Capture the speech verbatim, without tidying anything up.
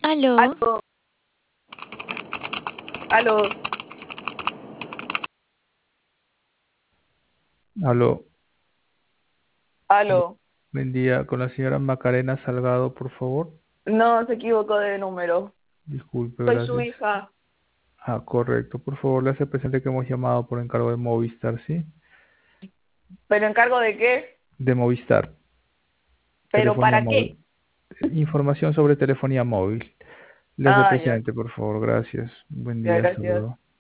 Aló, Aló, aló, aló. aló. Buen día, con la señora Macarena Salgado, por favor. No, se equivocó de número. Disculpe, Soy su gracias. hija, Ah, correcto. Por favor, le hace presente que hemos llamado por encargo de Movistar, ¿sí? pero ¿encargo de qué? De Movistar, ¿Pero telefonía para móvil. qué? Información sobre telefonía móvil. Le hace Ah, ya, presente, por favor, gracias. Buen ya, día, hasta gracias. luego.